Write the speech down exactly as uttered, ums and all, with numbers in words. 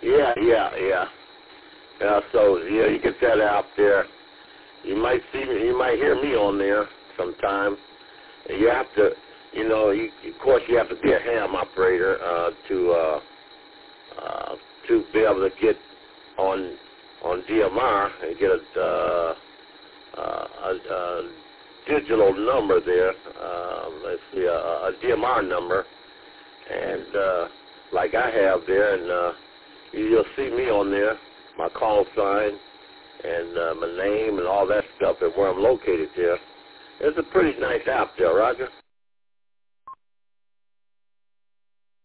Yeah, yeah, yeah. Yeah, so, yeah, you get that out there. You might see me, you might hear me on there sometime. And you have to, you know, you, of course you have to be a ham operator uh, to uh, uh, to be able to get on on D M R and get a, uh, uh, a, a digital number there. Um, let's see, a, a D M R number, and uh, like I have there, and uh, you'll see me on there, my call sign, and uh, my name and all that stuff, and where I'm located there. It's a pretty nice app there, Roger.